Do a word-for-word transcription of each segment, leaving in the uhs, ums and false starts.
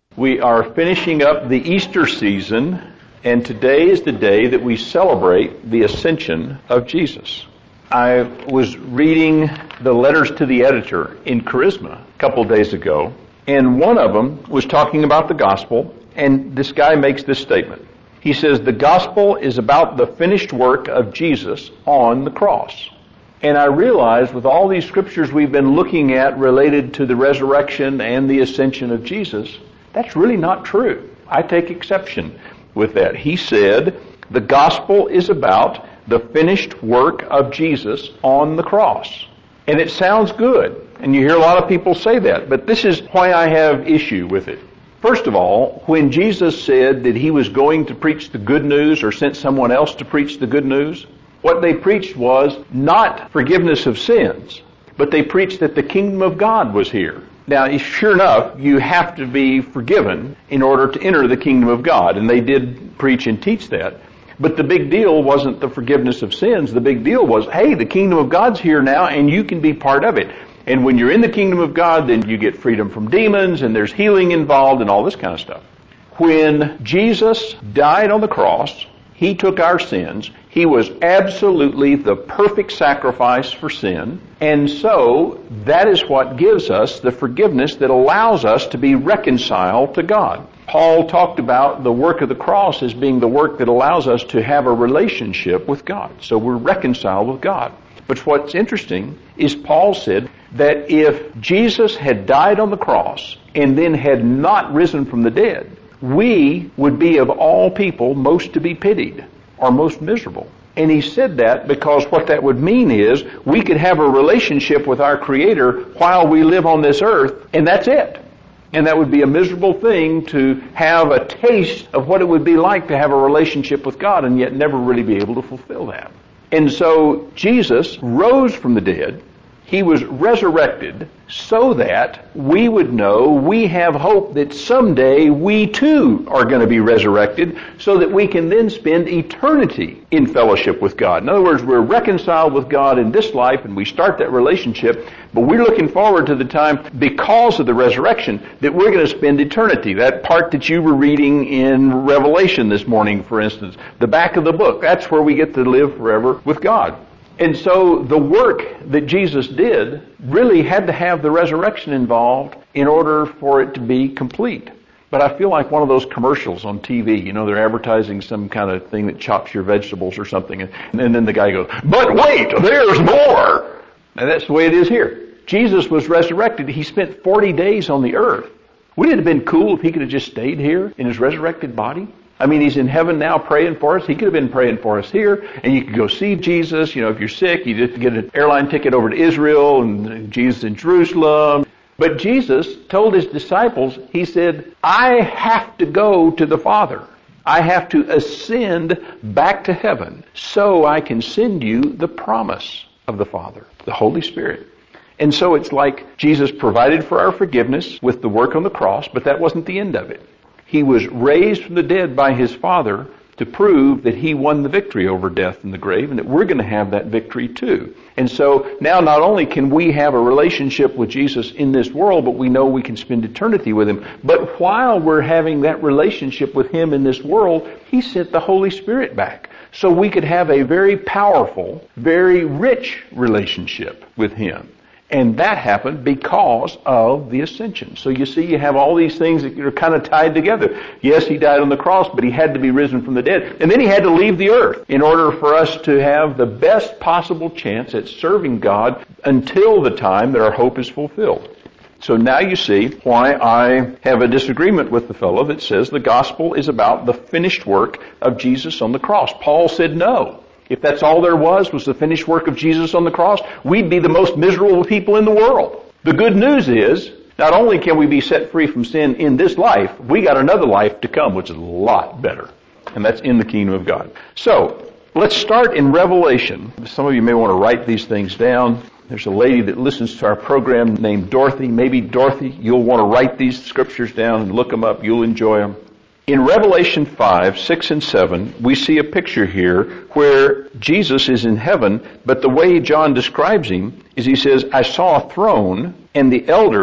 We are finishing up the Easter season, and today is the day that we celebrate the ascension of Jesus. I was reading the letters to the editor in Charisma a couple days ago, and one of them was talking about the gospel, and this guy makes this statement. He says, the gospel is about the finished work of Jesus on the cross. And I realized with all these scriptures we've been looking at related to the resurrection and the ascension of Jesus, that's really not true. I take exception with that. He said, the gospel is about the finished work of Jesus on the cross. And it sounds good. And you hear a lot of people say that. But this is why I have issue with it. First of all, when Jesus said that he was going to preach the good news or sent someone else to preach the good news, what they preached was not forgiveness of sins, but they preached that the kingdom of God was here. Now, sure enough, you have to be forgiven in order to enter the kingdom of God, and they did preach and teach that. But the big deal wasn't the forgiveness of sins. The big deal was, hey, the kingdom of God's here now, and you can be part of it. And when you're in the kingdom of God, then you get freedom from demons, and there's healing involved, and all this kind of stuff. When Jesus died on the cross, he took our sins. He was absolutely the perfect sacrifice for sin. And so, that is what gives us the forgiveness that allows us to be reconciled to God. Paul talked about the work of the cross as being the work that allows us to have a relationship with God. So we're reconciled with God. But what's interesting is Paul said that if Jesus had died on the cross and then had not risen from the dead, we would be of all people most to be pitied or most miserable. And he said that because what that would mean is we could have a relationship with our Creator while we live on this earth, and that's it. And that would be a miserable thing to have a taste of what it would be like to have a relationship with God and yet never really be able to fulfill that. And so Jesus rose from the dead. He was resurrected so that we would know we have hope that someday we too are going to be resurrected so that we can then spend eternity in fellowship with God. In other words, we're reconciled with God in this life and we start that relationship, but we're looking forward to the time because of the resurrection that we're going to spend eternity. That part that you were reading in Revelation this morning, for instance, the back of the book, that's where we get to live forever with God. And so the work that Jesus did really had to have the resurrection involved in order for it to be complete. But I feel like one of those commercials on T V, you know, they're advertising some kind of thing that chops your vegetables or something, and, and then the guy goes, but wait, there's more! And that's the way it is here. Jesus was resurrected. He spent forty days on the earth. Wouldn't it have been cool if he could have just stayed here in his resurrected body? I mean, he's in heaven now praying for us. He could have been praying for us here, and you could go see Jesus. You know, if you're sick, you just get an airline ticket over to Israel, and Jesus in Jerusalem. But Jesus told his disciples, he said, I have to go to the Father. I have to ascend back to heaven so I can send you the promise of the Father, the Holy Spirit. And so it's like Jesus provided for our forgiveness with the work on the cross, but that wasn't the end of it. He was raised from the dead by his Father to prove that he won the victory over death and the grave, and that we're going to have that victory too. And so now not only can we have a relationship with Jesus in this world, but we know we can spend eternity with him. But while we're having that relationship with him in this world, he sent the Holy Spirit back. So we could have a very powerful, very rich relationship with him. And that happened because of the ascension. So you see, you have all these things that are kind of tied together. Yes, he died on the cross, but he had to be risen from the dead. And then he had to leave the earth in order for us to have the best possible chance at serving God until the time that our hope is fulfilled. So now you see why I have a disagreement with the fellow that says the gospel is about the finished work of Jesus on the cross. Paul said no. If that's all there was, was the finished work of Jesus on the cross, we'd be the most miserable people in the world. The good news is, not only can we be set free from sin in this life, we got another life to come, which is a lot better. And that's in the kingdom of God. So, let's start in Revelation. Some of you may want to write these things down. There's a lady that listens to our program named Dorothy. Maybe, Dorothy, you'll want to write these scriptures down and look them up. You'll enjoy them. In Revelation five, six, and seven, we see a picture here where Jesus is in heaven, but the way John describes him is he says, I saw a throne and the elders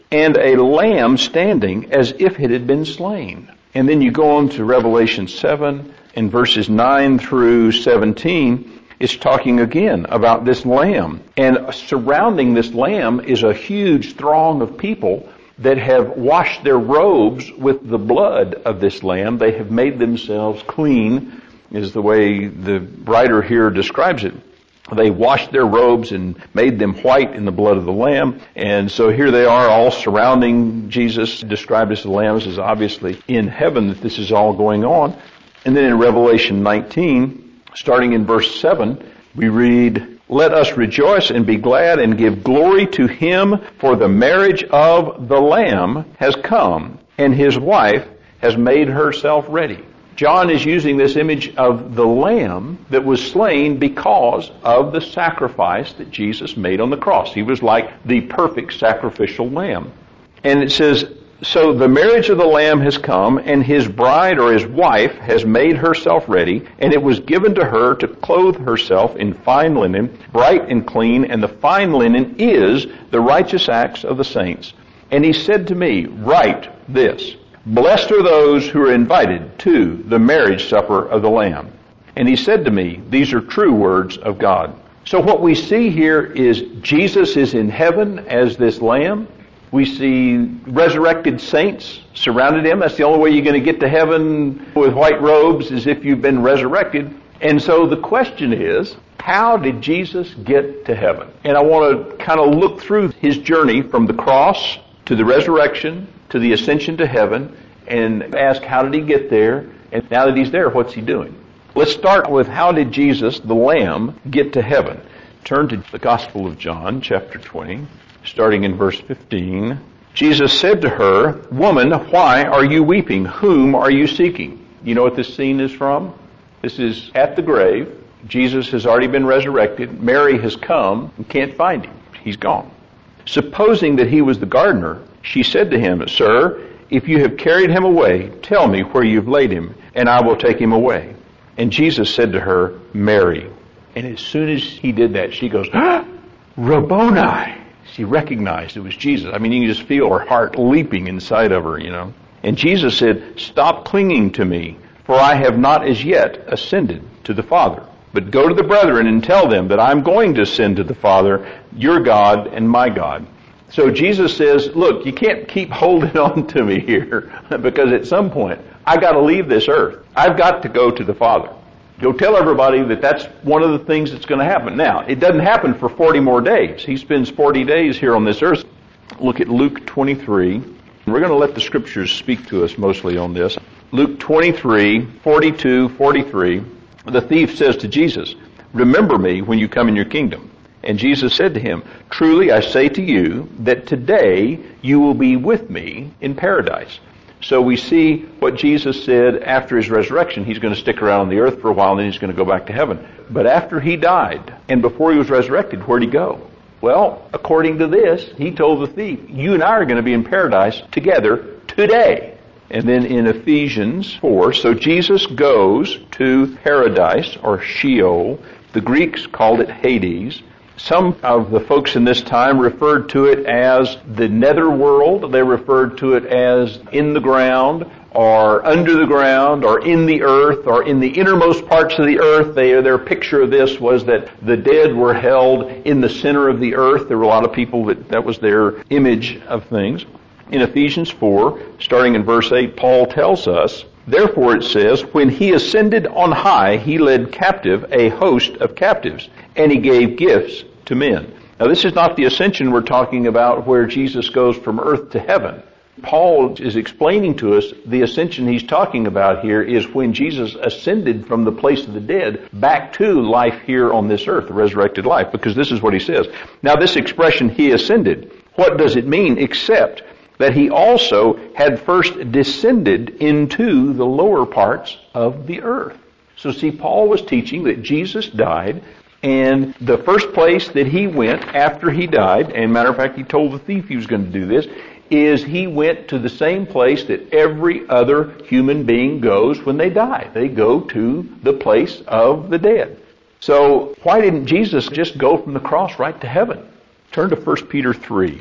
and a lamb standing as if it had been slain. And then you go on to Revelation seven, in verses nine through seventeen, it's talking again about this lamb. And surrounding this lamb is a huge throng of people that have washed their robes with the blood of this lamb. They have made themselves clean, is the way the writer here describes it. They washed their robes and made them white in the blood of the Lamb. And so here they are all surrounding Jesus, described as the Lamb. This is obviously in heaven that this is all going on. And then in Revelation nineteen, starting in verse seven, we read, "Let us rejoice and be glad and give glory to him, for the marriage of the Lamb has come, and his wife has made herself ready." John is using this image of the lamb that was slain because of the sacrifice that Jesus made on the cross. He was like the perfect sacrificial lamb. And it says, "So the marriage of the Lamb has come, and his bride or his wife has made herself ready, and it was given to her to clothe herself in fine linen, bright and clean, and the fine linen is the righteous acts of the saints. And he said to me, write this, blessed are those who are invited to the marriage supper of the Lamb. And he said to me, these are true words of God." So what we see here is Jesus is in heaven as this Lamb. We see resurrected saints surrounded him. That's the only way you're going to get to heaven with white robes, is if you've been resurrected. And so the question is, how did Jesus get to heaven? And I want to kind of look through his journey from the cross to the resurrection to the ascension to heaven and ask, how did he get there? And now that he's there, what's he doing? Let's start with, how did Jesus, the Lamb, get to heaven? Turn to the Gospel of John, chapter twenty, starting in verse fifteen. Jesus said to her, "Woman, why are you weeping? Whom are you seeking?" You know what this scene is from? This is at the grave. Jesus has already been resurrected. Mary has come and can't find him. He's gone. Supposing that he was the gardener, she said to him, "Sir, if you have carried him away, tell me where you've laid him, and I will take him away." And Jesus said to her, "Mary." And as soon as he did that, she goes, ah, "Rabboni." She recognized it was Jesus. I mean, you can just feel her heart leaping inside of her, you know. And Jesus said, "Stop clinging to me, for I have not as yet ascended to the Father. But go to the brethren and tell them that I'm going to ascend to the Father, your God and my God." So Jesus says, look, you can't keep holding on to me here, because at some point, I got to leave this earth. I've got to go to the Father. Go tell everybody that that's one of the things that's going to happen. Now, it doesn't happen for forty more days. He spends forty days here on this earth. Look at Luke twenty-three. We're going to let the Scriptures speak to us mostly on this. Luke twenty-three, forty-two, forty-three. The thief says to Jesus, "Remember me when you come in your kingdom." And Jesus said to him, "Truly I say to you that today you will be with me in paradise." So we see what Jesus said after his resurrection. He's going to stick around on the earth for a while, and then he's going to go back to heaven. But after he died, and before he was resurrected, where'd he go? Well, according to this, he told the thief, you and I are going to be in paradise together today. And then in Ephesians four, so Jesus goes to paradise, or Sheol. The Greeks called it Hades. Some of the folks in this time referred to it as the netherworld. They referred to it as in the ground, or under the ground, or in the earth, or in the innermost parts of the earth. They, their picture of this was that the dead were held in the center of the earth. There were a lot of people that that was their image of things. In Ephesians four, starting in verse eight, Paul tells us, "Therefore," it says, "when he ascended on high, he led captive a host of captives, and he gave gifts to men." Now, this is not the ascension we're talking about where Jesus goes from earth to heaven. Paul is explaining to us the ascension he's talking about here is when Jesus ascended from the place of the dead back to life here on this earth, the resurrected life, because this is what he says. Now, this expression, "he ascended," what does it mean except that he also had first descended into the lower parts of the earth? So see, Paul was teaching that Jesus died, and the first place that he went after he died, and matter of fact, he told the thief he was going to do this, is he went to the same place that every other human being goes when they die. They go to the place of the dead. So why didn't Jesus just go from the cross right to heaven? Turn to First Peter three.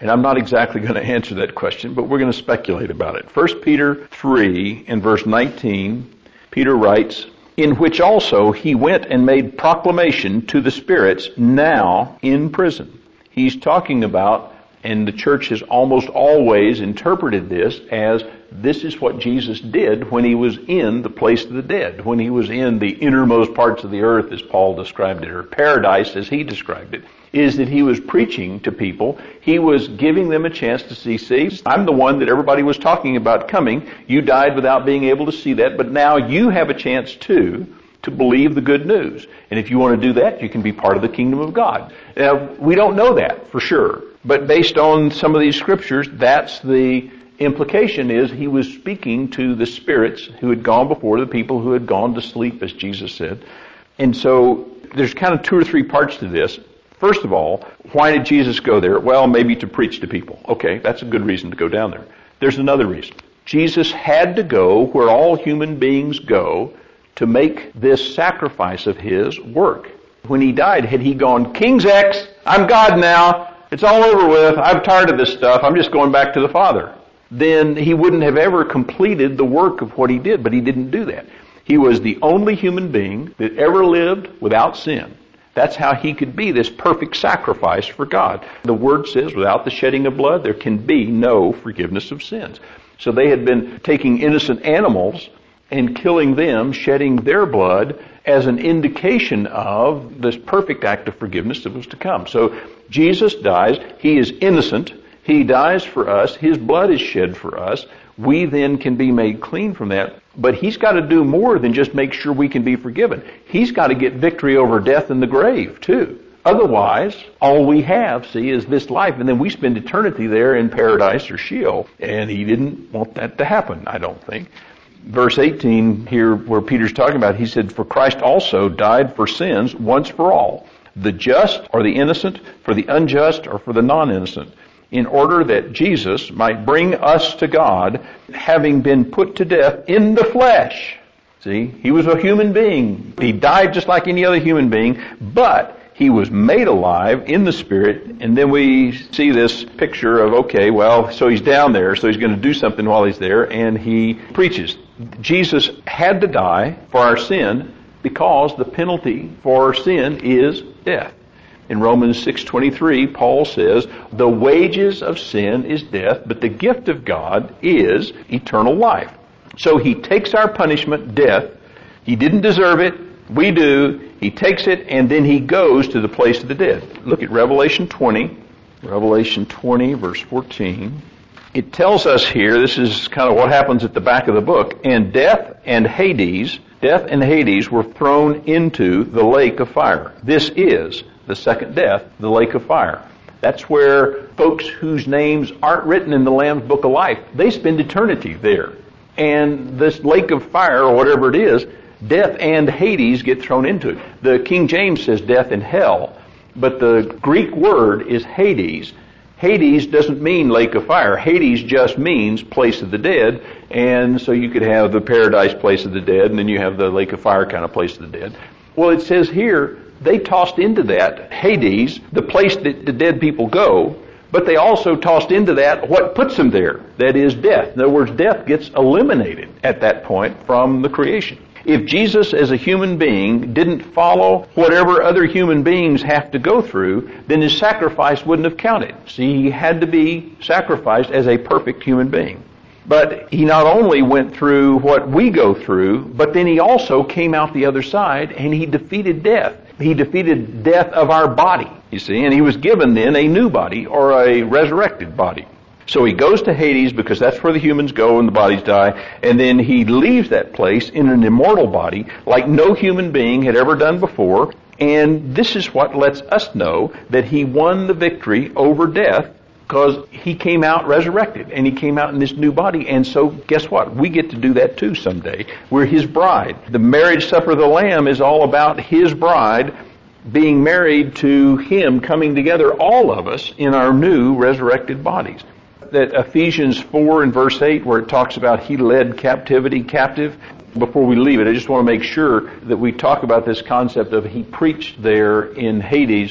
And I'm not exactly going to answer that question, but we're going to speculate about it. First Peter three in verse nineteen, Peter writes, in which also he went and made proclamation to the spirits now in prison. He's talking about, and the church has almost always interpreted this as this is what Jesus did when he was in the place of the dead, when he was in the innermost parts of the earth, as Paul described it, or paradise as he described it, is that he was preaching to people. He was giving them a chance to see, see, I'm the one that everybody was talking about coming. You died without being able to see that, but now you have a chance too to believe the good news. And if you want to do that, you can be part of the kingdom of God. Now, we don't know that for sure, but based on some of these scriptures, that's the implication is he was speaking to the spirits who had gone before, the people who had gone to sleep, as Jesus said. And so there's kind of two or three parts to this. First of all, why did Jesus go there? Well, maybe to preach to people. Okay, that's a good reason to go down there. There's another reason. Jesus had to go where all human beings go to make this sacrifice of his work. When he died, had he gone, King's X, I'm God now, it's all over with, I'm tired of this stuff, I'm just going back to the Father, then he wouldn't have ever completed the work of what he did, but he didn't do that. He was the only human being that ever lived without sin. That's how he could be this perfect sacrifice for God. The Word says, without the shedding of blood, there can be no forgiveness of sins. So they had been taking innocent animals and killing them, shedding their blood, as an indication of this perfect act of forgiveness that was to come. So Jesus dies. He is innocent. He dies for us. His blood is shed for us. We then can be made clean from that. But he's got to do more than just make sure we can be forgiven. He's got to get victory over death and the grave, too. Otherwise, all we have, see, is this life, and then we spend eternity there in paradise or Sheol. And he didn't want that to happen, I don't think. Verse eighteen here, where Peter's talking about, he said, for Christ also died for sins once for all, the just or the innocent, for the unjust or for the non-innocent, in order that Jesus might bring us to God, having been put to death in the flesh. See, he was a human being. He died just like any other human being, but he was made alive in the Spirit, and then we see this picture of, okay, well, so he's down there, so he's going to do something while he's there, and he preaches. Jesus had to die for our sin because the penalty for our sin is death. In Romans six twenty-three, Paul says, the wages of sin is death, but the gift of God is eternal life. So he takes our punishment, death. He didn't deserve it. We do. He takes it, and then he goes to the place of the dead. Look at Revelation twenty. Revelation twenty, verse fourteen. It tells us here, this is kind of what happens at the back of the book, and death and Hades, death and Hades were thrown into the lake of fire. This is the second death, the lake of fire. That's where folks whose names aren't written in the Lamb's Book of Life, they spend eternity there. And this lake of fire, or whatever it is, death and Hades get thrown into it. The King James says death and hell, but the Greek word is Hades. Hades doesn't mean lake of fire. Hades just means place of the dead, and so you could have the paradise place of the dead, and then you have the lake of fire kind of place of the dead. Well, it says here, they tossed into that, Hades, the place that the dead people go, but they also tossed into that what puts them there, that is death. In other words, death gets eliminated at that point from the creation. If Jesus as a human being didn't follow whatever other human beings have to go through, then his sacrifice wouldn't have counted. See, he had to be sacrificed as a perfect human being. But he not only went through what we go through, but then he also came out the other side and he defeated death. He defeated death of our body, you see, and he was given then a new body or a resurrected body. So he goes to Hades because that's where the humans go and the bodies die, and then he leaves that place in an immortal body like no human being had ever done before, and this is what lets us know that he won the victory over death because he came out resurrected, and he came out in this new body, and so guess what? We get to do that too someday. We're his bride. The marriage supper of the Lamb is all about his bride being married to him, coming together, all of us, in our new resurrected bodies. That Ephesians four and verse eight, where it talks about he led captivity captive. Before we leave it, I just want to make sure that we talk about this concept of he preached there in Hades.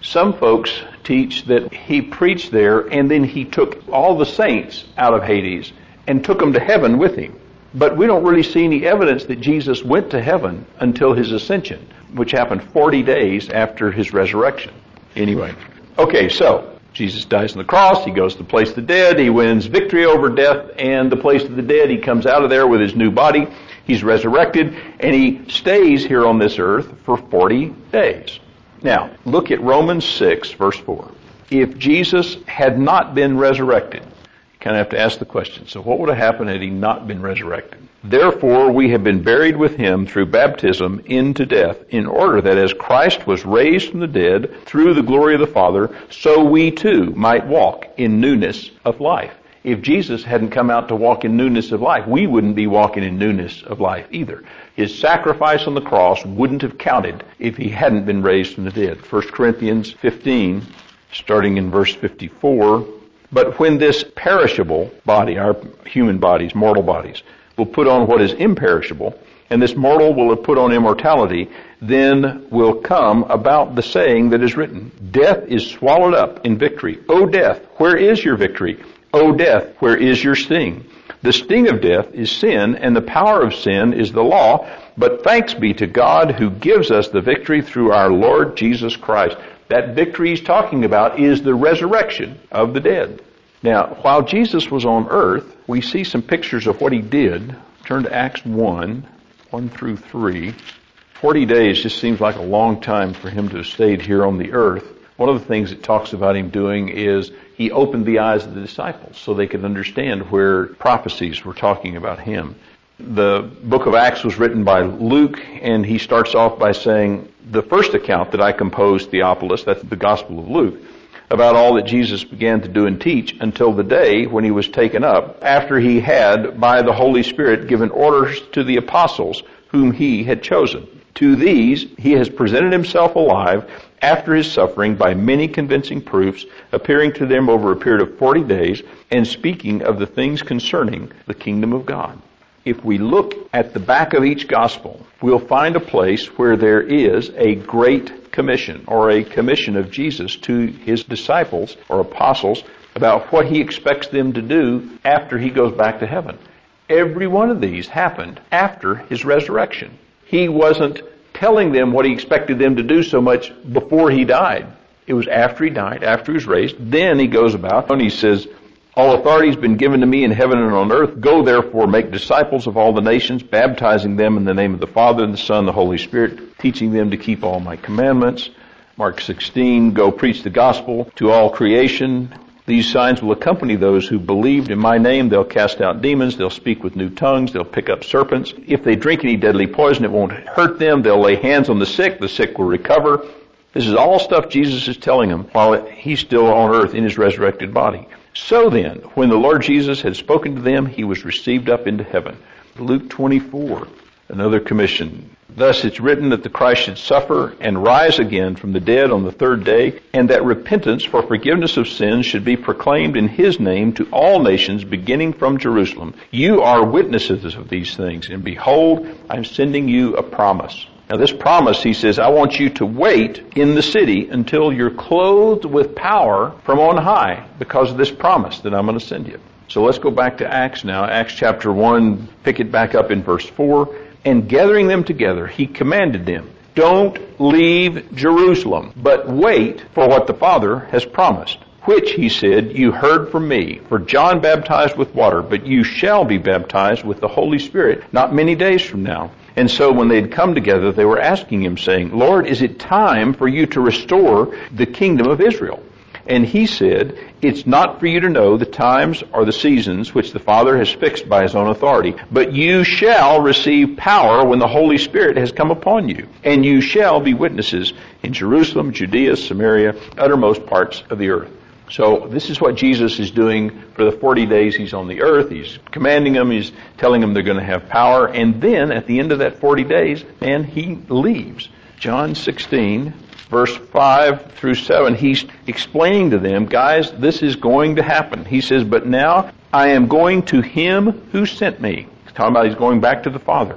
Some folks teach that he preached there and then he took all the saints out of Hades and took them to heaven with him. But we don't really see any evidence that Jesus went to heaven until his ascension, which happened forty days after his resurrection. Anyway, okay, so Jesus dies on the cross, he goes to the place of the dead, he wins victory over death and the place of the dead. He comes out of there with his new body, he's resurrected, and he stays here on this earth for forty days. Now, look at Romans six, verse four. If Jesus had not been resurrected, you kind of have to ask the question, so what would have happened had he not been resurrected? Therefore, we have been buried with him through baptism into death, in order that as Christ was raised from the dead through the glory of the Father, so we too might walk in newness of life. If Jesus hadn't come out to walk in newness of life, we wouldn't be walking in newness of life either. His sacrifice on the cross wouldn't have counted if he hadn't been raised from the dead. First Corinthians fifteen, starting in verse fifty-four, but when this perishable body, our human bodies, mortal bodies, will put on what is imperishable, and this mortal will have put on immortality, then will come about the saying that is written, death is swallowed up in victory. O death, where is your victory? O death, where is your sting? The sting of death is sin, and the power of sin is the law. But thanks be to God who gives us the victory through our Lord Jesus Christ. That victory he's talking about is the resurrection of the dead. Now, while Jesus was on earth, we see some pictures of what he did. Turn to Acts one, one through three. Forty days just seems like a long time for him to have stayed here on the earth. One of the things it talks about him doing is he opened the eyes of the disciples so they could understand where prophecies were talking about him. The book of Acts was written by Luke, and he starts off by saying, the first account that I composed, Theophilus, that's the Gospel of Luke, about all that Jesus began to do and teach until the day when he was taken up, after he had, by the Holy Spirit, given orders to the apostles whom he had chosen. To these he has presented himself alive after his suffering by many convincing proofs, appearing to them over a period of forty days, and speaking of the things concerning the kingdom of God. If we look at the back of each gospel, we'll find a place where there is a great commission, or a commission of Jesus to his disciples or apostles about what he expects them to do after he goes back to heaven. Every one of these happened after his resurrection. He wasn't telling them what he expected them to do so much before he died. It was after he died, after he was raised. Then he goes about and he says, all authority has been given to me in heaven and on earth. Go therefore, make disciples of all the nations, baptizing them in the name of the Father and the Son and the Holy Spirit, teaching them to keep all my commandments. Mark sixteen, go preach the gospel to all creation. These signs will accompany those who believed in my name. They'll cast out demons. They'll speak with new tongues. They'll pick up serpents. If they drink any deadly poison, it won't hurt them. They'll lay hands on the sick. The sick will recover. This is all stuff Jesus is telling them while he's still on earth in his resurrected body. So then, when the Lord Jesus had spoken to them, he was received up into heaven. Luke twenty-four, another commission. Thus it's written that the Christ should suffer and rise again from the dead on the third day, and that repentance for forgiveness of sins should be proclaimed in his name to all nations, beginning from Jerusalem. You are witnesses of these things, and behold, I'm sending you a promise. Now this promise, he says, I want you to wait in the city until you're clothed with power from on high because of this promise that I'm going to send you. So let's go back to Acts now. Acts chapter one, pick it back up in verse four. And gathering them together, he commanded them, don't leave Jerusalem, but wait for what the Father has promised, which, he said, you heard from me. For John baptized with water, but you shall be baptized with the Holy Spirit not many days from now. And so when they had come together, they were asking him, saying, Lord, is it time for you to restore the kingdom of Israel? And he said, it's not for you to know the times or the seasons which the Father has fixed by his own authority, but you shall receive power when the Holy Spirit has come upon you. And you shall be witnesses in Jerusalem, Judea, Samaria, uttermost parts of the earth. So this is what Jesus is doing for the forty days he's on the earth. He's commanding them, he's telling them they're going to have power, and then at the end of that forty days, man, he leaves. John sixteen, verse five through seven, he's explaining to them, guys, this is going to happen. He says, but now I am going to him who sent me. He's talking about he's going back to the Father.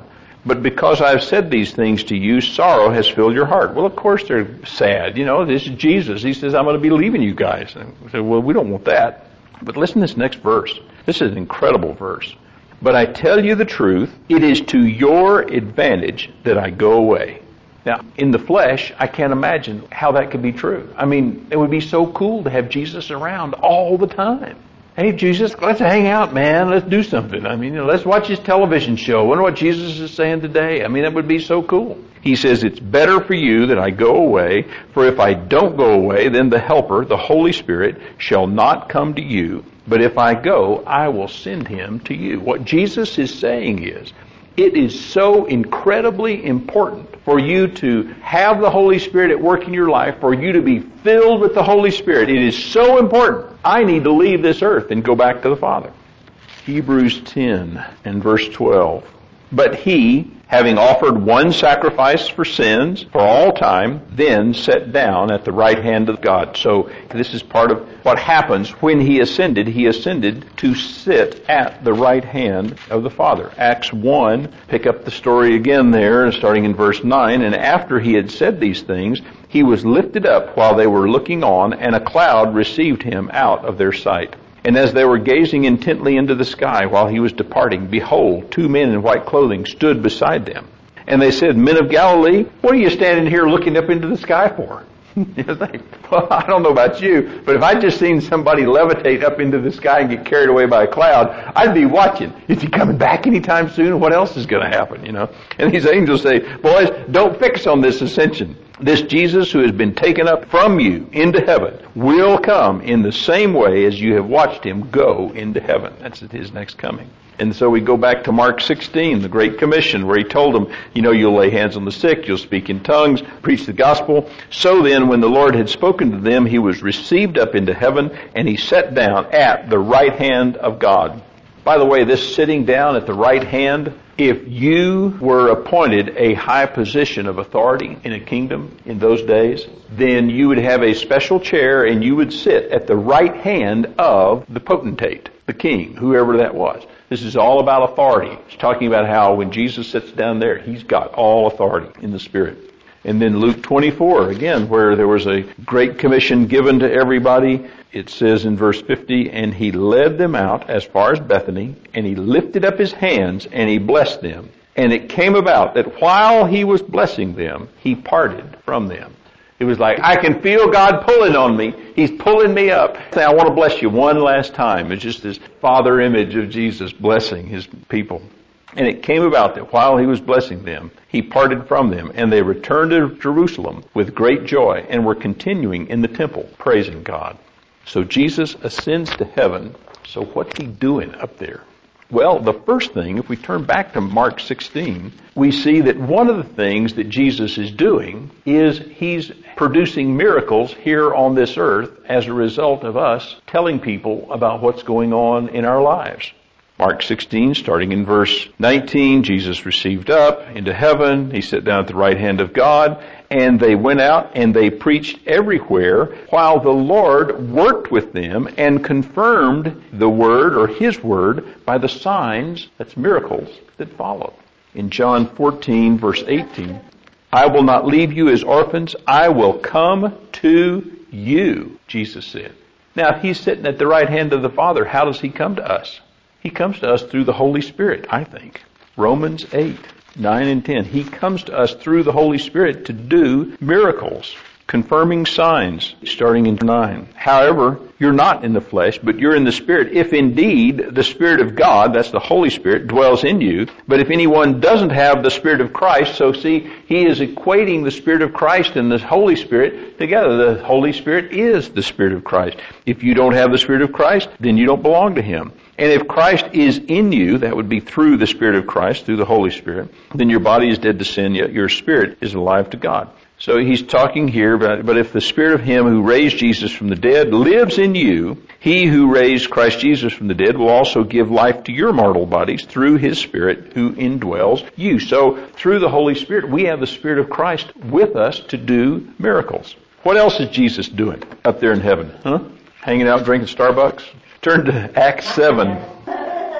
But because I've said these things to you, sorrow has filled your heart. Well, of course they're sad. You know, this is Jesus. He says, I'm going to be leaving you guys. And we say, well, we don't want that. But listen to this next verse. This is an incredible verse. But I tell you the truth, it is to your advantage that I go away. Now, in the flesh, I can't imagine how that could be true. I mean, it would be so cool to have Jesus around all the time. Hey, Jesus, let's hang out, man. Let's do something. I mean, you know, let's watch his television show. I wonder what Jesus is saying today. I mean, that would be so cool. He says, it's better for you that I go away, for if I don't go away, then the Helper, the Holy Spirit, shall not come to you. But if I go, I will send him to you. What Jesus is saying is, it is so incredibly important for you to have the Holy Spirit at work in your life, for you to be filled with the Holy Spirit. It is so important. I need to leave this earth and go back to the Father. Hebrews ten and verse twelve. But he, having offered one sacrifice for sins for all time, then sat down at the right hand of God. So this is part of what happens when he ascended. He ascended to sit at the right hand of the Father. Acts one, pick up the story again there, starting in verse nine. And after he had said these things, he was lifted up while they were looking on, and a cloud received him out of their sight. And as they were gazing intently into the sky while he was departing, behold, two men in white clothing stood beside them. And they said, Men of Galilee, what are you standing here looking up into the sky for? You think, well, I don't know about you, but if I just seen somebody levitate up into the sky and get carried away by a cloud, I'd be watching. Is he coming back anytime soon? What else is going to happen, you know? And these angels say, boys, don't fix on this ascension. This Jesus who has been taken up from you into heaven will come in the same way as you have watched him go into heaven. That's at his next coming. And so we go back to Mark sixteen, the Great Commission, where he told them, you know, you'll lay hands on the sick, you'll speak in tongues, preach the gospel. So then, when the Lord had spoken to them, he was received up into heaven, and he sat down at the right hand of God. By the way, this sitting down at the right hand, if you were appointed a high position of authority in a kingdom in those days, then you would have a special chair and you would sit at the right hand of the potentate, the king, whoever that was. This is all about authority. It's talking about how when Jesus sits down there, he's got all authority in the Spirit. And then Luke twenty-four, again, where there was a great commission given to everybody. It says in verse fifty, and he led them out as far as Bethany, and he lifted up his hands, and he blessed them. And it came about that while he was blessing them, he parted from them. It was like, I can feel God pulling on me. He's pulling me up. I want to bless you one last time. It's just this father image of Jesus blessing his people. And it came about that while he was blessing them, he parted from them, and they returned to Jerusalem with great joy, and were continuing in the temple, praising God. So Jesus ascends to heaven. So what's he doing up there? Well, the first thing, if we turn back to Mark sixteen, we see that one of the things that Jesus is doing is he's producing miracles here on this earth as a result of us telling people about what's going on in our lives. Mark sixteen, starting in verse nineteen, Jesus received up into heaven. He sat down at the right hand of God, and they went out and they preached everywhere while the Lord worked with them and confirmed the word or his word by the signs, that's miracles, that followed. In John fourteen, verse eighteen, I will not leave you as orphans. I will come to you, Jesus said. Now, if he's sitting at the right hand of the Father, how does he come to us? He comes to us through the Holy Spirit, I think. Romans eight, nine and ten. He comes to us through the Holy Spirit to do miracles, confirming signs, starting in nine. However, you're not in the flesh, but you're in the Spirit, if indeed the Spirit of God, that's the Holy Spirit, dwells in you. But if anyone doesn't have the Spirit of Christ, so see, he is equating the Spirit of Christ and the Holy Spirit together. The Holy Spirit is the Spirit of Christ. If you don't have the Spirit of Christ, then you don't belong to him. And if Christ is in you, that would be through the Spirit of Christ, through the Holy Spirit, then your body is dead to sin, yet your spirit is alive to God. So he's talking here about, but if the Spirit of him who raised Jesus from the dead lives in you, he who raised Christ Jesus from the dead will also give life to your mortal bodies through his Spirit who indwells you. So through the Holy Spirit, we have the Spirit of Christ with us to do miracles. What else is Jesus doing up there in heaven? Huh? Hanging out drinking Starbucks? Turn to Acts seven.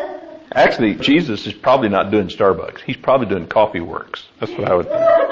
Actually, Jesus is probably not doing Starbucks. He's probably doing Coffee Works. That's what I would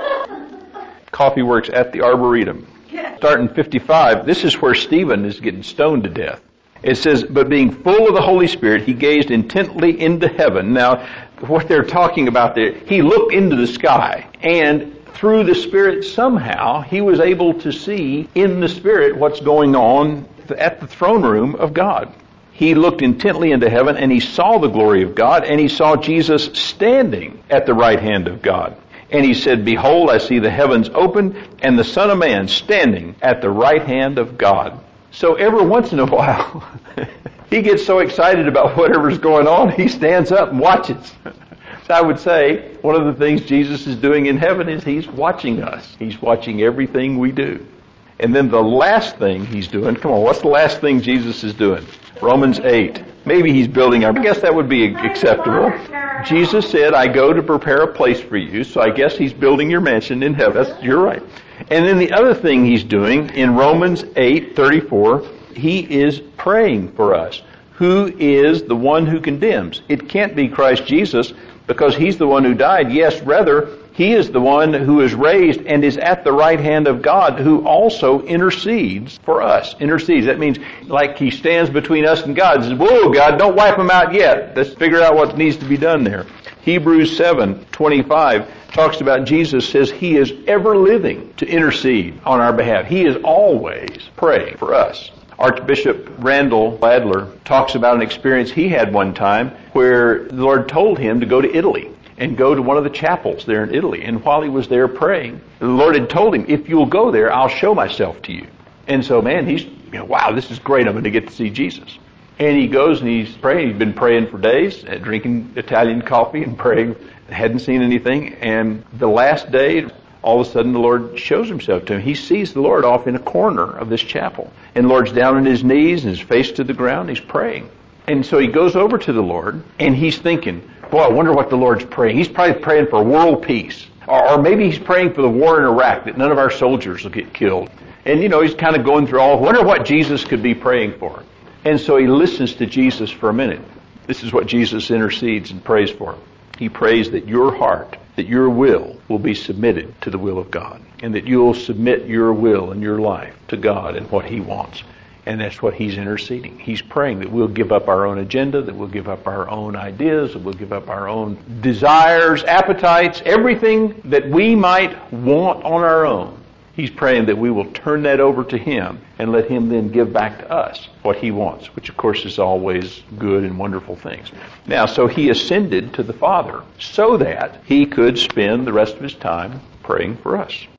think. Coffee Works at the Arboretum. Starting fifty-five, this is where Stephen is getting stoned to death. It says, but being full of the Holy Spirit, he gazed intently into heaven. Now, what they're talking about there, he looked into the sky, and through the Spirit somehow, he was able to see in the Spirit what's going on at the throne room of God. He looked intently into heaven, and he saw the glory of God, and he saw Jesus standing at the right hand of God. And he said, behold, I see the heavens open, and the Son of Man standing at the right hand of God. So every once in a while, he gets so excited about whatever's going on, he stands up and watches. So I would say, one of the things Jesus is doing in heaven is he's watching us. He's watching everything we do. And then the last thing he's doing, come on, what's the last thing Jesus is doing? Romans eight. Maybe he's building, I guess that would be acceptable. Jesus said, I go to prepare a place for you, so I guess he's building your mansion in heaven. That's, you're right. And then the other thing he's doing, in Romans eight thirty-four, he is praying for us. Who is the one who condemns? It can't be Christ Jesus, because he's the one who died. Yes, rather, he is the one who is raised and is at the right hand of God, who also intercedes for us. Intercedes. That means like he stands between us and God and says, whoa, God, don't wipe them out yet. Let's figure out what needs to be done there. Hebrews seven twenty-five talks about Jesus says he is ever living to intercede on our behalf. He is always praying for us. Archbishop Randall Adler talks about an experience he had one time where the Lord told him to go to Italy and go to one of the chapels there in Italy. And while he was there praying, the Lord had told him, if you'll go there, I'll show myself to you. And so, man, he's, you know, wow, this is great. I'm going to get to see Jesus. And he goes and he's praying. He's been praying for days, drinking Italian coffee and praying. Hadn't seen anything. And the last day, all of a sudden the Lord shows himself to him. He sees the Lord off in a corner of this chapel. And the Lord's down on his knees and his face to the ground. He's praying. And so he goes over to the Lord and he's thinking, boy, I wonder what the Lord's praying. He's probably praying for world peace. Or, or maybe he's praying for the war in Iraq, that none of our soldiers will get killed. And, you know, he's kind of going through all, I wonder what Jesus could be praying for. And so he listens to Jesus for a minute. This is what Jesus intercedes and prays for. He prays that your heart, that your will will be submitted to the will of God. And that you'll submit your will and your life to God and what he wants. And that's what he's interceding. He's praying that we'll give up our own agenda, that we'll give up our own ideas, that we'll give up our own desires, appetites, everything that we might want on our own. He's praying that we will turn that over to him and let him then give back to us what he wants, which of course is always good and wonderful things. Now, so he ascended to the Father so that he could spend the rest of his time praying for us.